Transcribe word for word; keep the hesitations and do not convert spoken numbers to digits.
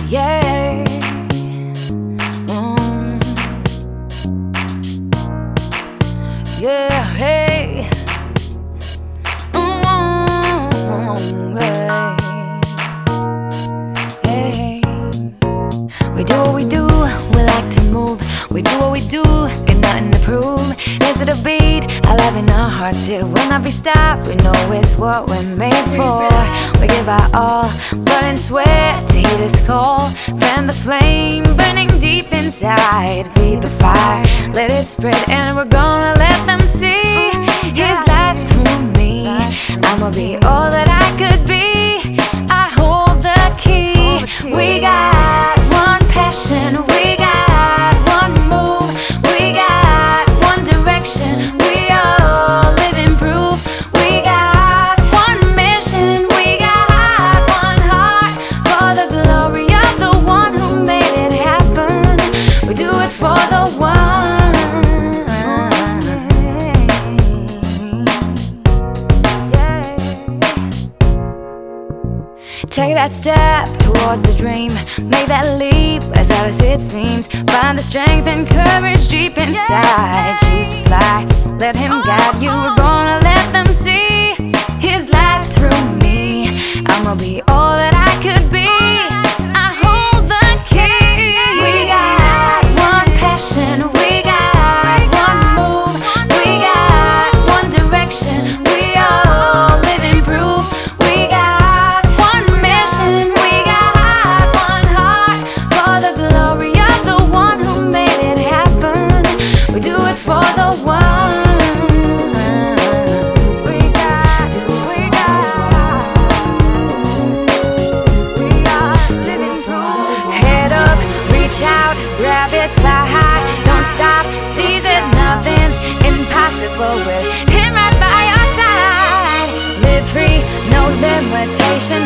yeah. Mm. Yeah, hey. Mm, hey. Hey. We do what we do, we like to move. We do what we do, got nothing to prove. Dance to the beat, I love in our hearts. It will not be stopped, we know it's what we're made for. We give our all, blood and sweat to hear this call. Fan the flame, burning deep inside. Feed the fire, let it spread, and we're gonna let them see His light through me. I'ma be all that I could be. I hold the key. We got one passion, we got one move, we got one direction, we all living proof. We got one mission, we got one heart, for the glory of the one who made it happen. We do it for the one. Yeah. Take that step towards the dream, make that leap as hard as it seems. Find the strength and courage deep inside. Choose to fly, let Him guide you. We're gonna let them see His light through me. I'ma be all that I could be. I hold the key. We got one passion, we got one move, we got one direction, we all living proof. We got one mission, we got one heart, for the glory of the one who made it happen. We do it for the one. We got, we got, we are living proof. Head up, reach out, grab it, fly high, don't stop, seize it, nothing's impossible with Him right by your side. Live free, no limitations.